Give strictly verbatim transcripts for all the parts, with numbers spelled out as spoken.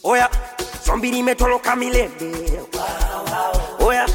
Oya, zombi limetoroka milele. Oya,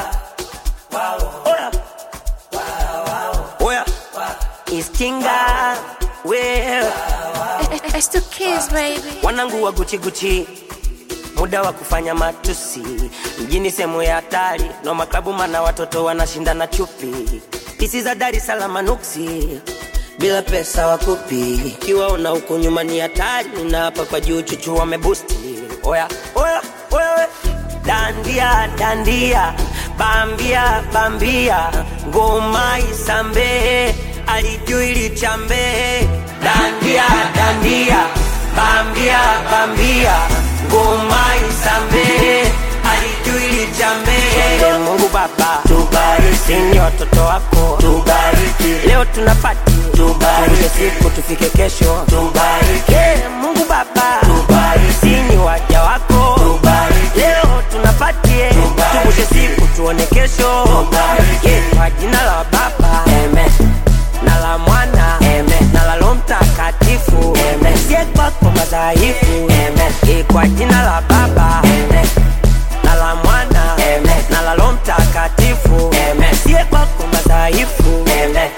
oya, oya, it's Kinga. Well, it's two kids, baby. Wanangu wa Gucci Gucci, muda wa kufanya matusi. Mjini sehemu ya hatari, no maklabu mana watoto wanashindana chupi. Pisi za Dar es Salaam nuksi, bila pesa wakupi. Kiwaona huko nyuma ni hatari, na hapa kwa juu chuchu wamebusti. Oya, oya, oya, dandia, dandia, bambia, bambia, ngoma isambe, alijui lichambe. Dandia, dandia, bambia, bambia, ngoma isambe, alijui lichambe. Mungu Baba, tubariki ni watoto wako, tubariki. Leo tunapati, tubariki. Siku tufike kesho, tubariki. Mungu Baba, tubariki ni waja wako, tubariki. Leo tunapati, tubushe siku tuone kesho, tubariki. Kwa jina la Baba, amen. Na la Mwana, amen. Na la Roho Mtakatifu, amen. Sie kwako madhaifu, amen. Kwa jina la Baba, amen. Na la Mwana, amen. Na la Roho Mtakatifu, amen. Sie kwako madhaifu, amen.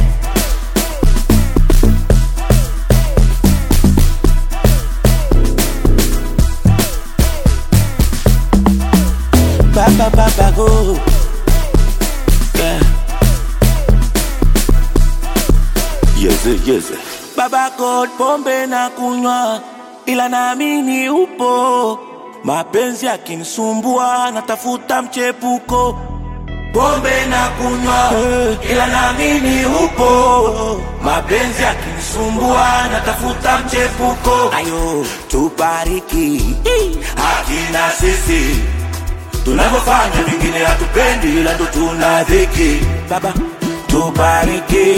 Baba baba go, yeah. Yes, yes. Baba God, pombe na kunywa, ila naamini upo. Mapenzi yakinisumbua, natafuta mchepuko. Pombe na kunywa, ila naamini upo. Mapenzi yakinisumbua, natafuta mchepuko. Ayo, tubariki, hakina sisi. Tunavyofanya vingine hatupendi, ila ndo tuna dhiki. Baba, tubariki,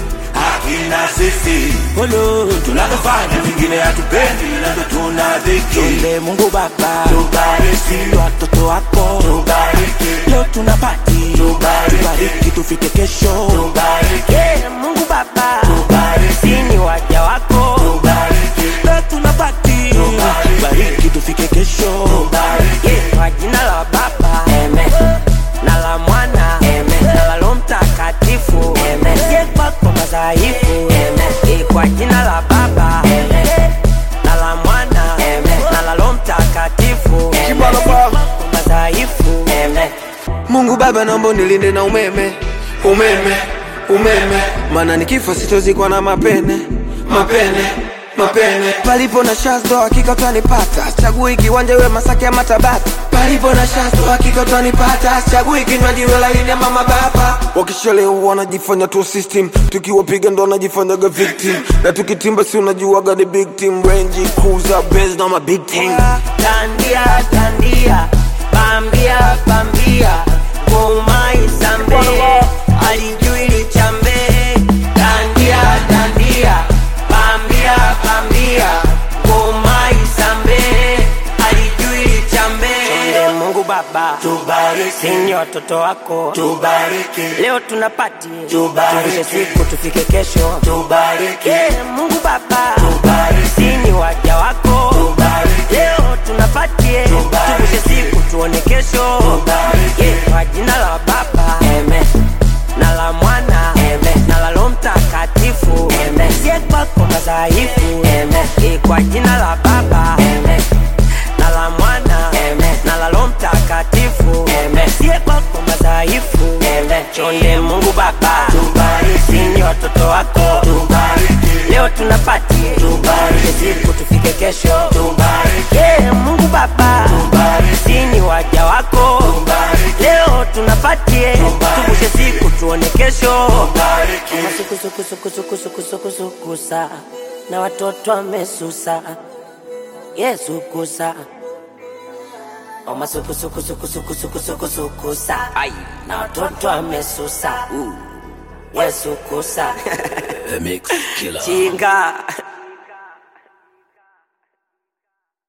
hakina sisi. Olo, tunavyofanya vingine hatupendi, ila ndo tuna dhiki. Tunde Mungu Baba, tubariki watoto wako, tubariki. Leo tunapati, tubariki. Tubariki tufike kesho, tubariki. Mungu Baba, tubariki ni waja wako, tubariki. Leo tunapati, tubariki. Tubariki tufike kesho, tubariki. Kwa jina la Baba, amen. Na la Mwana, amen. Na la Roho Mtakatifu, amen. Sie kwako madhaifu, amen. Kwa jina la Baba, amen. Na la Mwana, amen. Na la Roho Mtakatifu, amen. Sie kwako madhaifu, amen. Mungu Baba, naomba nilinde na umeme, umeme, umeme. Maana nikifa sitozikwa na mapene, mapene, mapene. Palipo na shazdo hakika utanipata. Chagui kiwanja we Masaki ama Tabata. Palipo na shazdo hakika utanipata. Chagui kinywaji we laini ama Mababa. Wakishalewa wanajifanya tu system, tukiwapiga ndo wanajifanyaga victim. Na tukitimba si unajuaga ni big team. Range Cruiser Benz na ma big team. Dandia, dandia, bambia, bambia, ngoma isambe, alijui lichambe. Dandia, dandia, bambia, bambia, ngoma isambe, alijui lichambe. Chonde Mungu Baba, tubariki ni watoto wako, tubariki. Leo tunapati, tubariki. Siku tufike kesho, tubariki. Mungu Baba, tubariki ni waja wako, tubariki. Leo tunapati, tubushe siku tuone kesho, tubariki. Kwa jina la Baba, amen. Na la Mwana, amen. Na la Roho Mtakatifu, amen. Sie kwako madhaifu, amen. Kwa jina la Baba, amen. Na la Mwana, amen. Na la Roho Mtakatifu, amen. Sie kwako madhaifu, amen. Chonde Mungu Baba, tubariki ni watoto wako, tubariki. Leo tunapati, tubariki. Siku tufike kesho, tubariki. Mungu Baba, tubariki ni waja wako, tubariki. Leo tunapati, tubushe siku tuone kesho, tubariki. Masuku suku suku suku suku suku suku sa, na watoto wamesusa, Yesu kusa. Oma suku suku suku suku suku suku suku sa, ai, na watoto wamesusa, Yesu kusa. The Mix Killer. Kinga.